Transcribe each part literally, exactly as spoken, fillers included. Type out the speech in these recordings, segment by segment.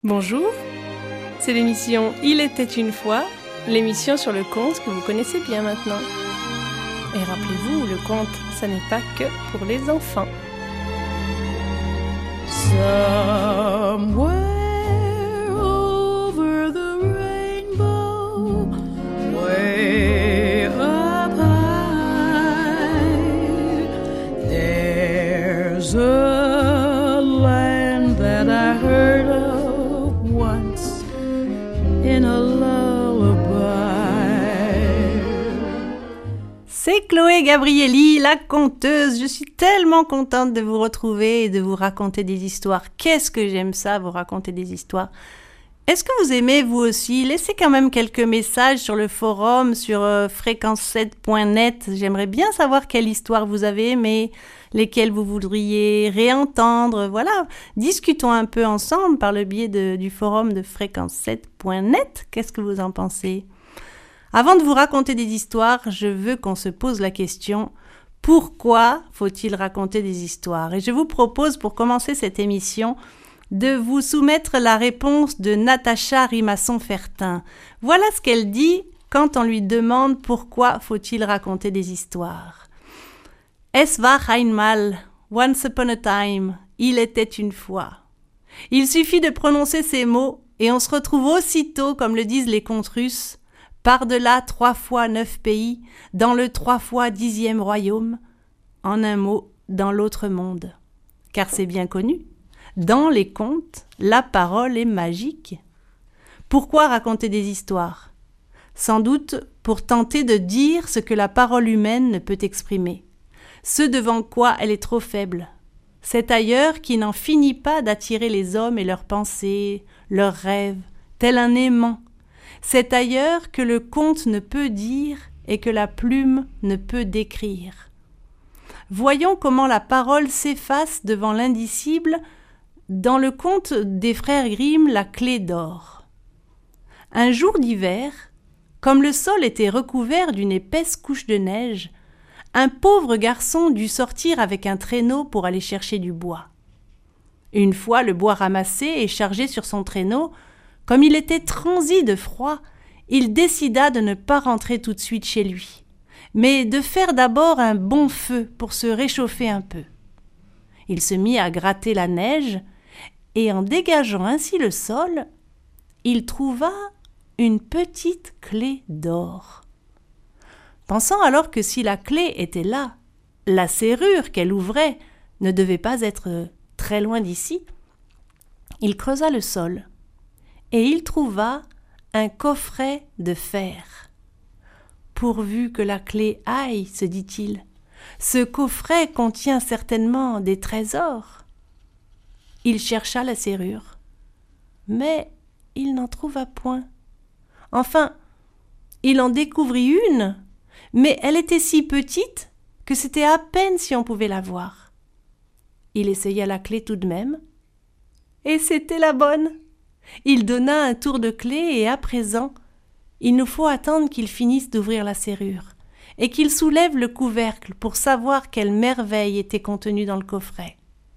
Bonjour, c'est l'émission Il était une fois, l'émission sur le conte que vous connaissez bien maintenant. Et rappelez-vous, le conte, ça n'est pas que pour les enfants. Somewhere over the rainbow, way up high, there's a land that I heard of once in a lullaby. C'est Chloé Gabrielli, la conteuse. Je suis tellement contente de vous retrouver et de vous raconter des histoires. Qu'est-ce que j'aime ça, vous raconter des histoires. Est-ce que vous aimez, vous aussi? Laissez quand même quelques messages sur le forum, sur euh, fréquence sept point net. J'aimerais bien savoir quelle histoire vous avez aimée, lesquelles vous voudriez réentendre. Voilà, discutons un peu ensemble par le biais de, du forum de fréquence sept point net. Qu'est-ce que vous en pensez? Avant de vous raconter des histoires, je veux qu'on se pose la question « Pourquoi faut-il raconter des histoires ?» Et je vous propose, pour commencer cette émission, de vous soumettre la réponse de Natacha Rimasson-Fertin. Voilà ce qu'elle dit quand on lui demande « Pourquoi faut-il raconter des histoires ?» Es war einmal, once upon a time, il était une fois. Il suffit de prononcer ces mots et on se retrouve aussitôt, comme le disent les contes russes, par-delà trois fois neuf pays, dans le trois fois dixième royaume, en un mot, dans l'autre monde. Car c'est bien connu, dans les contes, la parole est magique. Pourquoi raconter des histoires? Sans doute pour tenter de dire ce que la parole humaine ne peut exprimer, ce devant quoi elle est trop faible. Cet ailleurs qui n'en finit pas d'attirer les hommes et leurs pensées, leurs rêves, tel un aimant, cet ailleurs que le conte ne peut dire et que la plume ne peut décrire. Voyons comment la parole s'efface devant l'indicible dans le conte des frères Grimm, La clé d'or. Un jour d'hiver, comme le sol était recouvert d'une épaisse couche de neige, un pauvre garçon dut sortir avec un traîneau pour aller chercher du bois. Une fois le bois ramassé et chargé sur son traîneau, comme il était transi de froid, il décida de ne pas rentrer tout de suite chez lui, mais de faire d'abord un bon feu pour se réchauffer un peu. Il se mit à gratter la neige, et en dégageant ainsi le sol, il trouva une petite clé d'or. Pensant alors que si la clé était là, la serrure qu'elle ouvrait ne devait pas être très loin d'ici, il creusa le sol. Et il trouva un coffret de fer. Pourvu que la clé aille, se dit-il, ce coffret contient certainement des trésors. Il chercha la serrure, mais il n'en trouva point. Enfin, il en découvrit une, mais elle était si petite que c'était à peine si on pouvait la voir. Il essaya la clé tout de même, et c'était la bonne. Il donna un tour de clé et à présent, il nous faut attendre qu'il finisse d'ouvrir la serrure et qu'il soulève le couvercle pour savoir quelle merveille était contenue dans le coffret.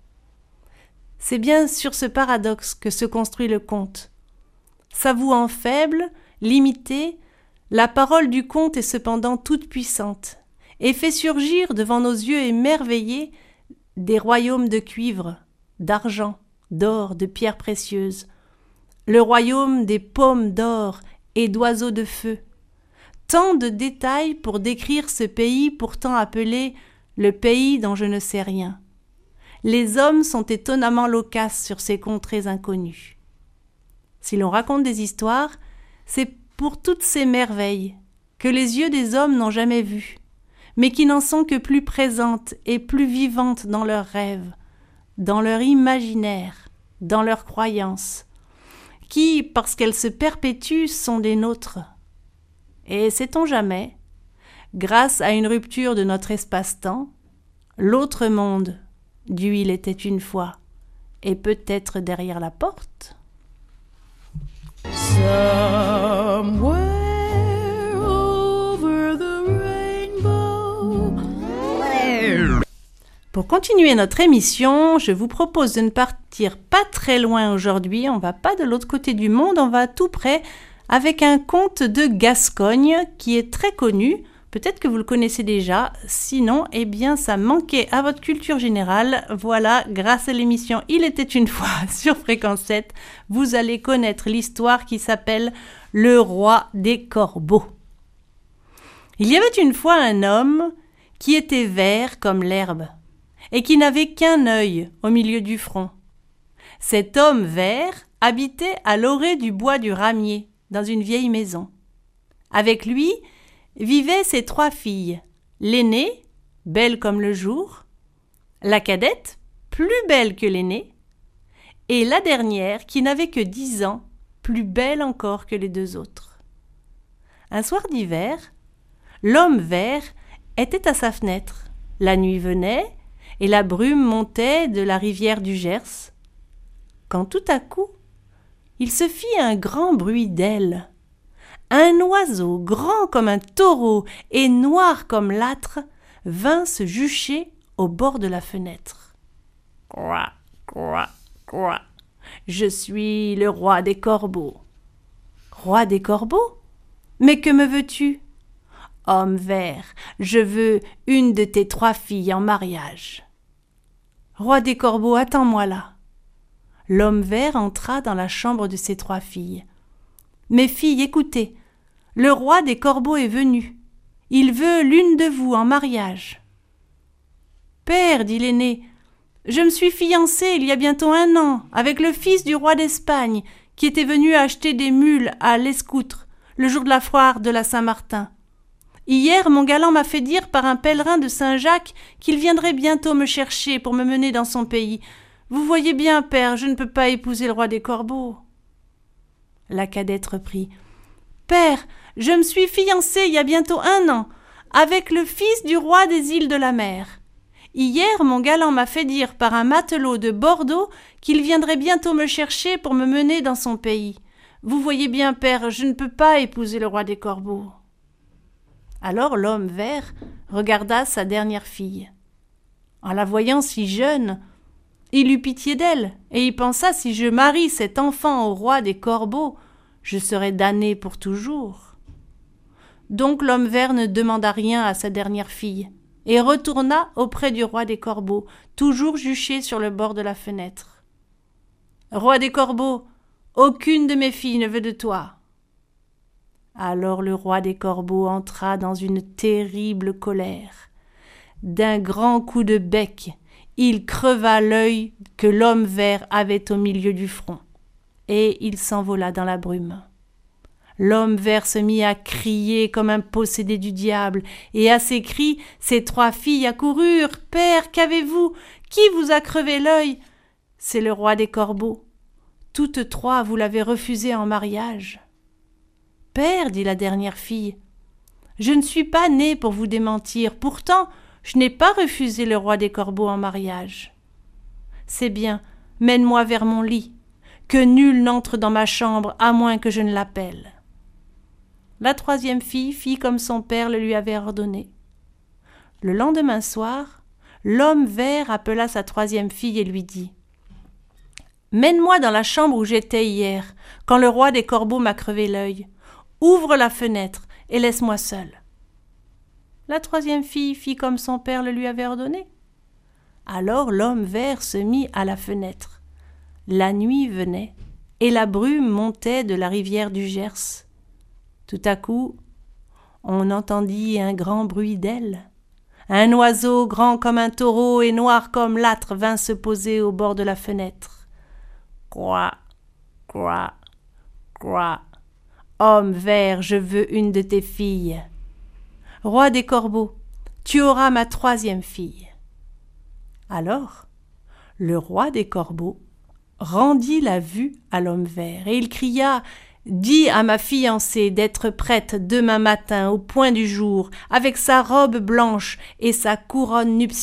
C'est bien sur ce paradoxe que se construit le conte. S'avouant faible, limité, la parole du conte est cependant toute puissante et fait surgir devant nos yeux émerveillés des royaumes de cuivre, d'argent, d'or, de pierres précieuses, le royaume des pommes d'or et d'oiseaux de feu. Tant de détails pour décrire ce pays pourtant appelé le pays dont je ne sais rien. Les hommes sont étonnamment loquaces sur ces contrées inconnues. Si l'on raconte des histoires, c'est pour toutes ces merveilles que les yeux des hommes n'ont jamais vues, mais qui n'en sont que plus présentes et plus vivantes dans leurs rêves, dans leur imaginaire, dans leurs croyances, qui, parce qu'elles se perpétuent, sont des nôtres. Et sait-on jamais, grâce à une rupture de notre espace-temps, l'autre monde, du il était une fois, est peut-être derrière la porte? Somewhere over the rainbow. Pour continuer notre émission, je vous propose de ne, part- partir pas très loin aujourd'hui, on va pas de l'autre côté du monde, on va tout près avec un conte de Gascogne qui est très connu. Peut-être que vous le connaissez déjà, sinon, eh bien, ça manquait à votre culture générale. Voilà, grâce à l'émission Il était une fois sur Fréquence sept, vous allez connaître l'histoire qui s'appelle Le roi des corbeaux. Il y avait une fois un homme qui était vert comme l'herbe et qui n'avait qu'un œil au milieu du front. Cet homme vert habitait à l'orée du bois du ramier, dans une vieille maison. Avec lui, vivaient ses trois filles, l'aînée, belle comme le jour, la cadette, plus belle que l'aînée, et la dernière, qui n'avait que dix ans, plus belle encore que les deux autres. Un soir d'hiver, l'homme vert était à sa fenêtre. La nuit venait, et la brume montait de la rivière du Gers, quand tout à coup, il se fit un grand bruit d'ailes. Un oiseau grand comme un taureau et noir comme l'âtre vint se jucher au bord de la fenêtre. « Quoi, quoi, quoi, je suis le roi des corbeaux. »« Roi des corbeaux ? Mais que me veux-tu ? » ?»« Homme vert, je veux une de tes trois filles en mariage. »« Roi des corbeaux, attends-moi là. » L'homme vert entra dans la chambre de ses trois filles. « Mes filles, écoutez, le roi des corbeaux est venu. Il veut l'une de vous en mariage. »« Père, dit l'aîné, je me suis fiancée il y a bientôt un an avec le fils du roi d'Espagne qui était venu acheter des mules à l'Escoutre le jour de la foire de la Saint-Martin. Hier, mon galant m'a fait dire par un pèlerin de Saint-Jacques qu'il viendrait bientôt me chercher pour me mener dans son pays. Vous voyez bien, père, je ne peux pas épouser le roi des corbeaux. » La cadette reprit. « Père, je me suis fiancée il y a bientôt un an avec le fils du roi des îles de la mer. Hier, mon galant m'a fait dire par un matelot de Bordeaux qu'il viendrait bientôt me chercher pour me mener dans son pays. Vous voyez bien, père, je ne peux pas épouser le roi des corbeaux. » Alors l'homme vert regarda sa dernière fille. En la voyant si jeune, il eut pitié d'elle, et il pensa, si je marie cet enfant au roi des corbeaux, je serai damné pour toujours. Donc l'homme vert ne demanda rien à sa dernière fille, et retourna auprès du roi des corbeaux, toujours juché sur le bord de la fenêtre. « Roi des corbeaux, aucune de mes filles ne veut de toi. » Alors le roi des corbeaux entra dans une terrible colère. D'un grand coup de bec, il creva l'œil que l'homme vert avait au milieu du front, et il s'envola dans la brume. L'homme vert se mit à crier comme un possédé du diable, et à ses cris, ses trois filles accoururent. « Père, qu'avez-vous ? Qui vous a crevé l'œil ? » ?»« C'est le roi des corbeaux. Toutes trois, vous l'avez refusé en mariage. »« Père, dit la dernière fille, je ne suis pas née pour vous démentir, pourtant je n'ai pas refusé le roi des corbeaux en mariage. C'est bien, mène-moi vers mon lit, que nul n'entre dans ma chambre à moins que je ne l'appelle. » La troisième fille fit comme son père le lui avait ordonné. Le lendemain soir, l'homme vert appela sa troisième fille et lui dit « Mène-moi dans la chambre où j'étais hier, quand le roi des corbeaux m'a crevé l'œil. Ouvre la fenêtre et laisse-moi seule. » La troisième fille fit comme son père le lui avait ordonné. Alors l'homme vert se mit à la fenêtre. La nuit venait, et la brume montait de la rivière du Gers. Tout à coup, on entendit un grand bruit d'ailes. Un oiseau grand comme un taureau et noir comme l'âtre vint se poser au bord de la fenêtre. « Quoi, quoi, quoi, homme vert, je veux une de tes filles. Roi des corbeaux, tu auras ma troisième fille. » Alors, le roi des corbeaux rendit la vue à l'homme vert, et il cria « Dis à ma fiancée d'être prête demain matin au point du jour, avec sa robe blanche et sa couronne nuptiale. »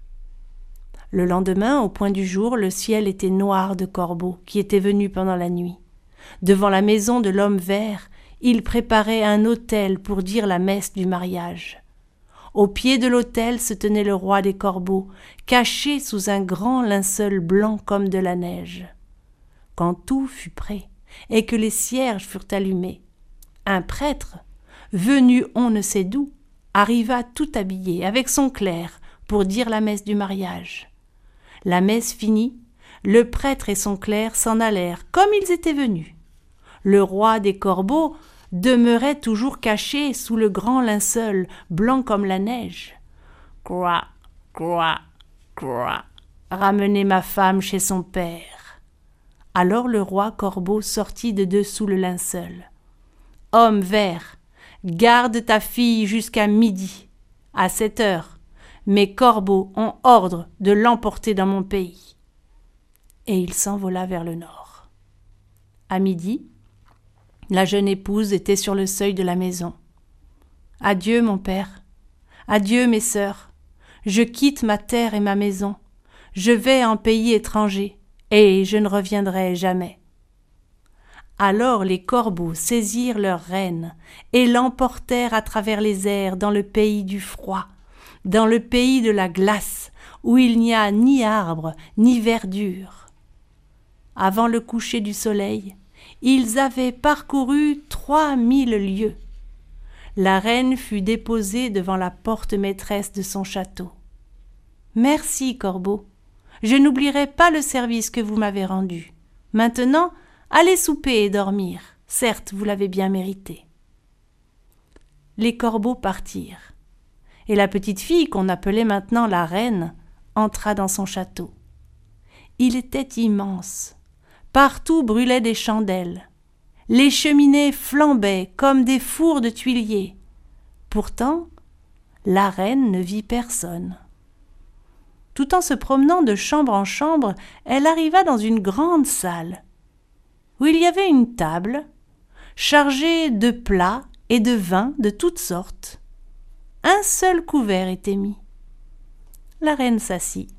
Le lendemain, au point du jour, le ciel était noir de corbeaux qui étaient venus pendant la nuit. Devant la maison de l'homme vert, il préparait un autel pour dire la messe du mariage. Au pied de l'autel se tenait le roi des corbeaux, caché sous un grand linceul blanc comme de la neige. Quand tout fut prêt et que les cierges furent allumés, un prêtre, venu on ne sait d'où, arriva tout habillé, avec son clerc, pour dire la messe du mariage. La messe finie, le prêtre et son clerc s'en allèrent comme ils étaient venus. Le roi des corbeaux demeurait toujours caché sous le grand linceul, blanc comme la neige. « Croix, croix, croix, ramenez ma femme chez son père. » Alors le roi corbeau sortit de dessous le linceul. « Homme vert, garde ta fille jusqu'à midi. À cette heure, mes corbeaux ont ordre de l'emporter dans mon pays. » Et il s'envola vers le nord. À midi, la jeune épouse était sur le seuil de la maison. « Adieu, mon père. Adieu, mes sœurs. Je quitte ma terre et ma maison. Je vais en pays étranger, et je ne reviendrai jamais. » Alors les corbeaux saisirent leur reine et l'emportèrent à travers les airs dans le pays du froid, dans le pays de la glace, où il n'y a ni arbre ni verdure. Avant le coucher du soleil, ils avaient parcouru trois mille lieues. La reine fut déposée devant la porte maîtresse de son château. « Merci, corbeau, je n'oublierai pas le service que vous m'avez rendu. Maintenant, allez souper et dormir, certes vous l'avez bien mérité. » Les corbeaux partirent, et la petite fille qu'on appelait maintenant la reine entra dans son château. Il était immense. Partout brûlaient des chandelles. Les cheminées flambaient comme des fours de tuiliers. Pourtant, la reine ne vit personne. Tout en se promenant de chambre en chambre, elle arriva dans une grande salle, où il y avait une table, chargée de plats et de vins de toutes sortes. Un seul couvert était mis. La reine s'assit.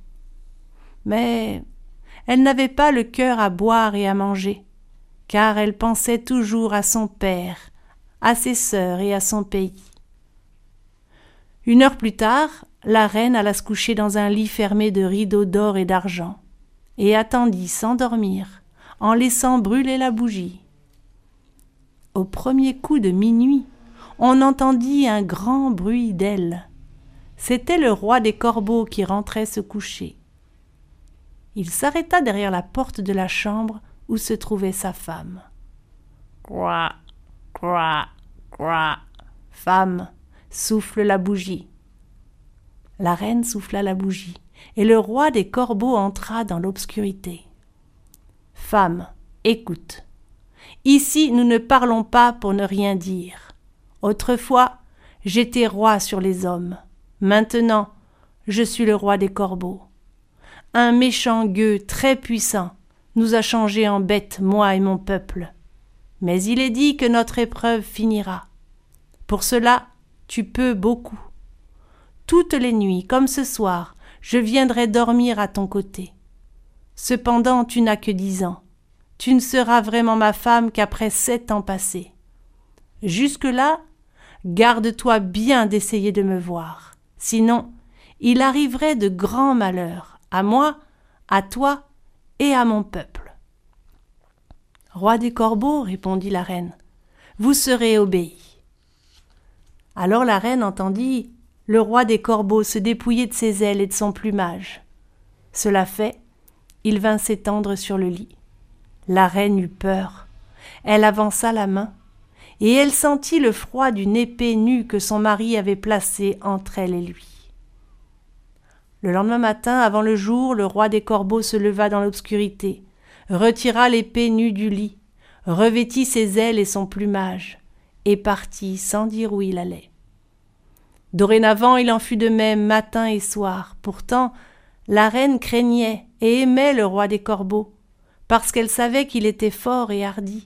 Mais elle n'avait pas le cœur à boire et à manger, car elle pensait toujours à son père, à ses sœurs et à son pays. Une heure plus tard, la reine alla se coucher dans un lit fermé de rideaux d'or et d'argent, et attendit sans dormir, en laissant brûler la bougie. Au premier coup de minuit, on entendit un grand bruit d'ailes. C'était le roi des corbeaux qui rentrait se coucher. Il s'arrêta derrière la porte de la chambre où se trouvait sa femme. « Croix, croix, croix, femme, souffle la bougie. » La reine souffla la bougie, et le roi des corbeaux entra dans l'obscurité. « Femme, écoute. Ici, nous ne parlons pas pour ne rien dire. Autrefois, j'étais roi sur les hommes. Maintenant, je suis le roi des corbeaux. Un méchant gueux très puissant nous a changés en bêtes, moi et mon peuple. Mais il est dit que notre épreuve finira. Pour cela, tu peux beaucoup. Toutes les nuits, comme ce soir, je viendrai dormir à ton côté. Cependant, tu n'as que dix ans. Tu ne seras vraiment ma femme qu'après sept ans passés. Jusque-là, garde-toi bien d'essayer de me voir. Sinon, il arriverait de grands malheurs, à moi, à toi et à mon peuple. » « Roi des corbeaux, répondit la reine, vous serez obéi. » Alors la reine entendit le roi des corbeaux se dépouiller de ses ailes et de son plumage. Cela fait, il vint s'étendre sur le lit. La reine eut peur. Elle avança la main, et elle sentit le froid d'une épée nue que son mari avait placée entre elle et lui. Le lendemain matin, avant le jour, le roi des corbeaux se leva dans l'obscurité, retira l'épée nue du lit, revêtit ses ailes et son plumage, et partit sans dire où il allait. Dorénavant, il en fut de même matin et soir. Pourtant, la reine craignait et aimait le roi des corbeaux, parce qu'elle savait qu'il était fort et hardi.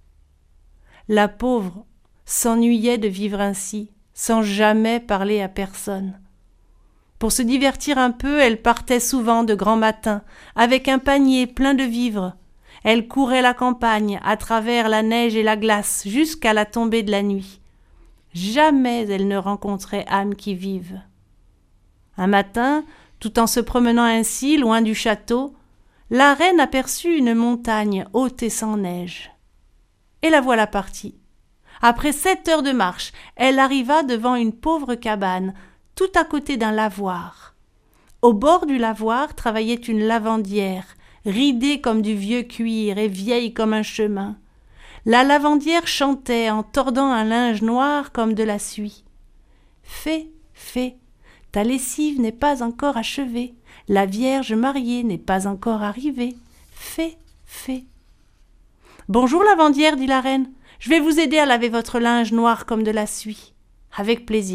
La pauvre s'ennuyait de vivre ainsi, sans jamais parler à personne. Pour se divertir un peu, elle partait souvent de grand matin, avec un panier plein de vivres. Elle courait la campagne, à travers la neige et la glace, jusqu'à la tombée de la nuit. Jamais elle ne rencontrait âme qui vive. Un matin, tout en se promenant ainsi, loin du château, la reine aperçut une montagne haute et sans neige. Et la voilà partie. Après sept heures de marche, elle arriva devant une pauvre cabane, tout à côté d'un lavoir. Au bord du lavoir travaillait une lavandière, ridée comme du vieux cuir et vieille comme un chemin. La lavandière chantait en tordant un linge noir comme de la suie. « Fée, fée, ta lessive n'est pas encore achevée, la Vierge mariée n'est pas encore arrivée. Fée, fée. » « Bonjour lavandière, dit la reine, je vais vous aider à laver votre linge noir comme de la suie. »« Avec plaisir. »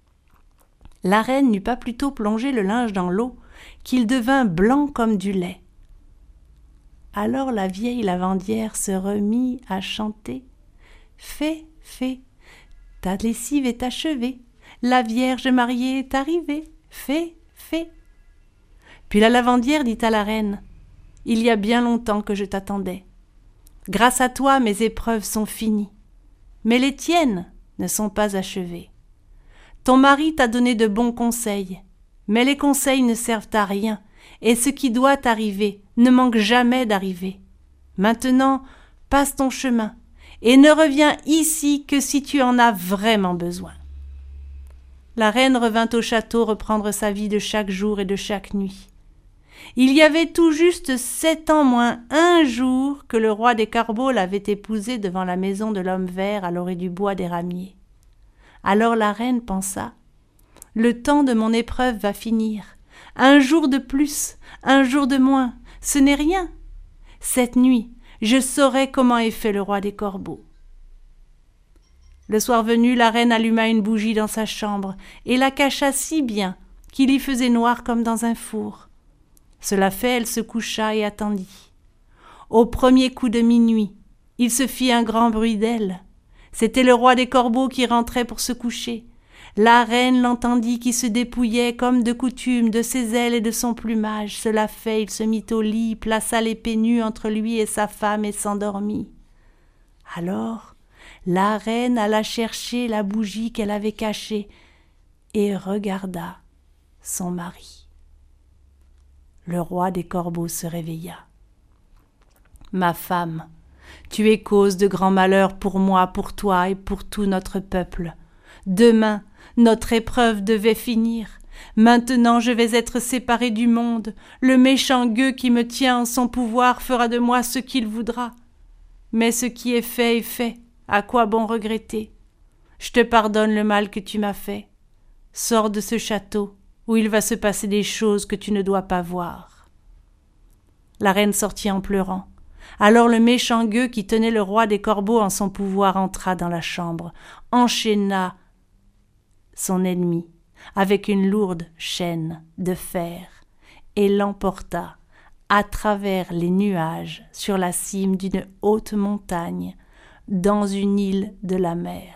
La reine n'eut pas plutôt plongé le linge dans l'eau qu'il devint blanc comme du lait. Alors la vieille lavandière se remit à chanter. « Fée, fée, ta lessive est achevée, la Vierge mariée est arrivée. Fée, fée. » Puis la lavandière dit à la reine, « Il y a bien longtemps que je t'attendais. Grâce à toi, mes épreuves sont finies, mais les tiennes ne sont pas achevées. Ton mari t'a donné de bons conseils, mais les conseils ne servent à rien, et ce qui doit arriver ne manque jamais d'arriver. Maintenant, passe ton chemin, et ne reviens ici que si tu en as vraiment besoin. » La reine revint au château reprendre sa vie de chaque jour et de chaque nuit. Il y avait tout juste sept ans moins un jour que le roi des Corbeaux l'avait épousée devant la maison de l'homme vert à l'orée du bois des Ramiers. Alors la reine pensa, « Le temps de mon épreuve va finir. Un jour de plus, un jour de moins, ce n'est rien. Cette nuit, je saurai comment est fait le roi des Corbeaux. » Le soir venu, la reine alluma une bougie dans sa chambre et la cacha si bien qu'il y faisait noir comme dans un four. Cela fait, elle se coucha et attendit. Au premier coup de minuit, il se fit un grand bruit d'ailes. C'était le roi des Corbeaux qui rentrait pour se coucher. La reine l'entendit qui se dépouillait comme de coutume de ses ailes et de son plumage. Cela fait, il se mit au lit, plaça l'épée nue entre lui et sa femme et s'endormit. Alors, la reine alla chercher la bougie qu'elle avait cachée et regarda son mari. Le roi des Corbeaux se réveilla. « Ma femme, tu es cause de grands malheurs pour moi, pour toi et pour tout notre peuple. Demain, notre épreuve devait finir. Maintenant, je vais être séparée du monde. Le méchant gueux qui me tient en son pouvoir fera de moi ce qu'il voudra. Mais ce qui est fait est fait. À quoi bon regretter? Je te pardonne le mal que tu m'as fait. Sors de ce château, où il va se passer des choses que tu ne dois pas voir. » La reine sortit en pleurant. Alors le méchant gueux qui tenait le roi des Corbeaux en son pouvoir entra dans la chambre, enchaîna son ennemi avec une lourde chaîne de fer et l'emporta à travers les nuages sur la cime d'une haute montagne dans une île de la mer.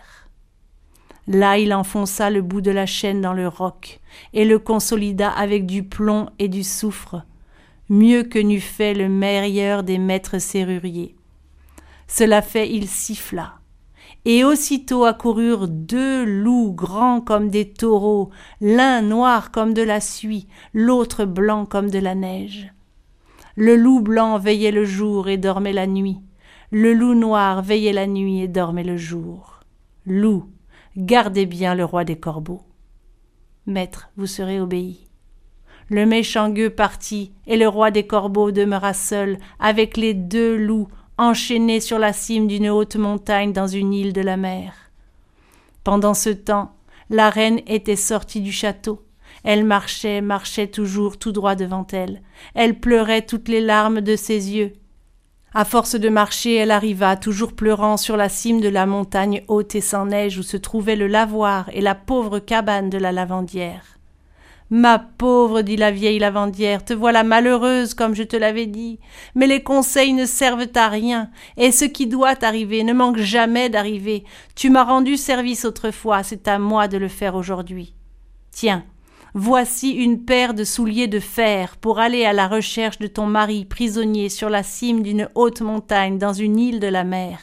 Là, il enfonça le bout de la chaîne dans le roc et le consolida avec du plomb et du soufre, mieux que n'eût fait le meilleur des maîtres serruriers. Cela fait, il siffla, et aussitôt accoururent deux loups grands comme des taureaux, l'un noir comme de la suie, l'autre blanc comme de la neige. Le loup blanc veillait le jour et dormait la nuit. Le loup noir veillait la nuit et dormait le jour. Loup, gardez bien le roi des Corbeaux. Maître, vous serez obéi. Le méchant gueux partit, et le roi des Corbeaux demeura seul, avec les deux loups enchaînés sur la cime d'une haute montagne dans une île de la mer. Pendant ce temps, la reine était sortie du château. Elle marchait, marchait toujours tout droit devant elle. Elle pleurait toutes les larmes de ses yeux. À force de marcher, elle arriva, toujours pleurant, sur la cime de la montagne haute et sans neige où se trouvaient le lavoir et la pauvre cabane de la lavandière. « Ma pauvre, dit la vieille lavandière, te voilà malheureuse comme je te l'avais dit, mais les conseils ne servent à rien, et ce qui doit arriver ne manque jamais d'arriver. Tu m'as rendu service autrefois, c'est à moi de le faire aujourd'hui. Tiens, voici une paire de souliers de fer pour aller à la recherche de ton mari prisonnier sur la cime d'une haute montagne dans une île de la mer.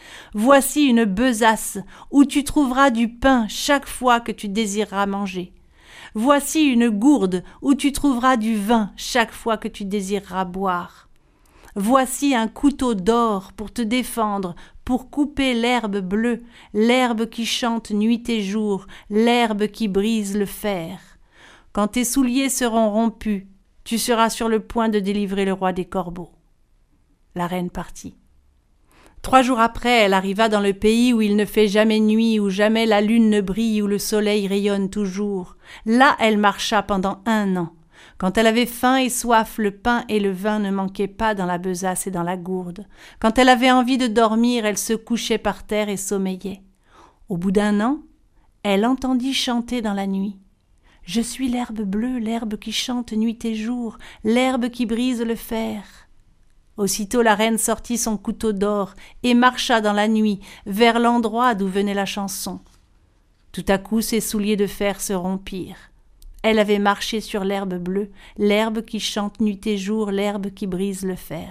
Voici une besace où tu trouveras du pain chaque fois que tu désireras manger. Voici une gourde où tu trouveras du vin chaque fois que tu désireras boire. Voici un couteau d'or pour te défendre, pour couper l'herbe bleue, l'herbe qui chante nuit et jour, l'herbe qui brise le fer. Quand tes souliers seront rompus, tu seras sur le point de délivrer le roi des corbeaux. » La reine partit. Trois jours après, elle arriva dans le pays où il ne fait jamais nuit, où jamais la lune ne brille, où le soleil rayonne toujours. Là, elle marcha pendant un an. Quand elle avait faim et soif, le pain et le vin ne manquaient pas dans la besace et dans la gourde. Quand elle avait envie de dormir, elle se couchait par terre et sommeillait. Au bout d'un an, elle entendit chanter dans la nuit. « Je suis l'herbe bleue, l'herbe qui chante nuit et jour, l'herbe qui brise le fer. » Aussitôt la reine sortit son couteau d'or et marcha dans la nuit vers l'endroit d'où venait la chanson. Tout à coup ses souliers de fer se rompirent. Elle avait marché sur l'herbe bleue, l'herbe qui chante nuit et jour, l'herbe qui brise le fer.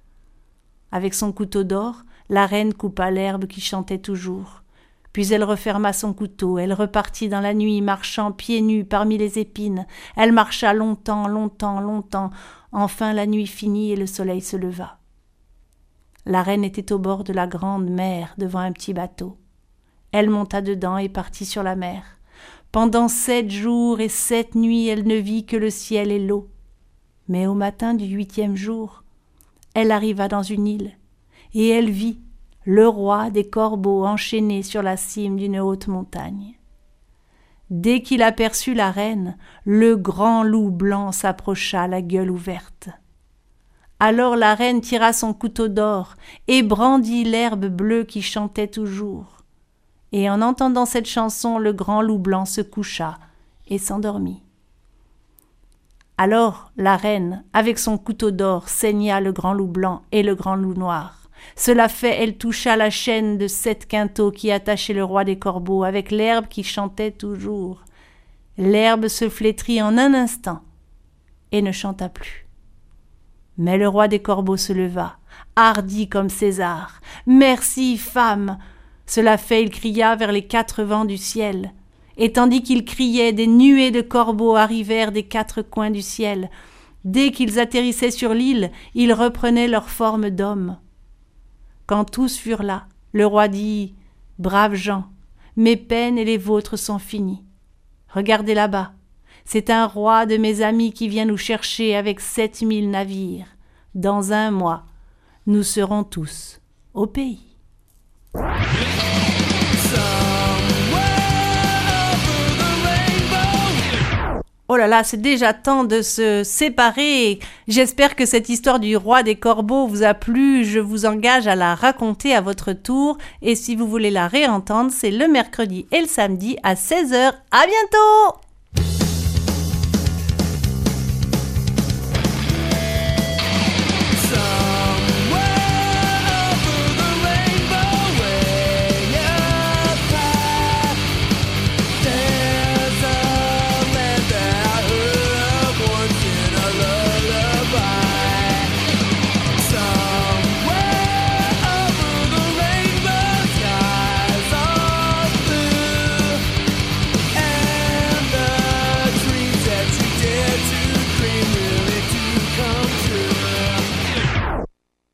Avec son couteau d'or, la reine coupa l'herbe qui chantait toujours. Puis elle referma son couteau, elle repartit dans la nuit, marchant pieds nus parmi les épines. Elle marcha longtemps, longtemps, longtemps. Enfin la nuit finit et le soleil se leva. La reine était au bord de la grande mer, devant un petit bateau. Elle monta dedans et partit sur la mer. Pendant sept jours et sept nuits, elle ne vit que le ciel et l'eau. Mais au matin du huitième jour, elle arriva dans une île, et elle vit le roi des corbeaux enchaîné sur la cime d'une haute montagne. Dès qu'il aperçut la reine, le grand loup blanc s'approcha la gueule ouverte. Alors la reine tira son couteau d'or et brandit l'herbe bleue qui chantait toujours. Et en entendant cette chanson, le grand loup blanc se coucha et s'endormit. Alors la reine, avec son couteau d'or, saigna le grand loup blanc et le grand loup noir. Cela fait, elle toucha la chaîne de sept quintaux qui attachait le roi des corbeaux avec l'herbe qui chantait toujours. L'herbe se flétrit en un instant et ne chanta plus. Mais le roi des corbeaux se leva, hardi comme César. « Merci, femme !» Cela fait, il cria vers les quatre vents du ciel. Et tandis qu'il criait, des nuées de corbeaux arrivèrent des quatre coins du ciel. Dès qu'ils atterrissaient sur l'île, ils reprenaient leur forme d'hommes. Quand tous furent là, le roi dit « Braves gens, mes peines et les vôtres sont finies. Regardez là-bas, c'est un roi de mes amis qui vient nous chercher avec sept mille navires. Dans un mois, nous serons tous au pays. » Oh là là, c'est déjà temps de se séparer. J'espère que cette histoire du roi des corbeaux vous a plu. Je vous engage à la raconter à votre tour. Et si vous voulez la réentendre, c'est le mercredi et le samedi à seize heures. À bientôt!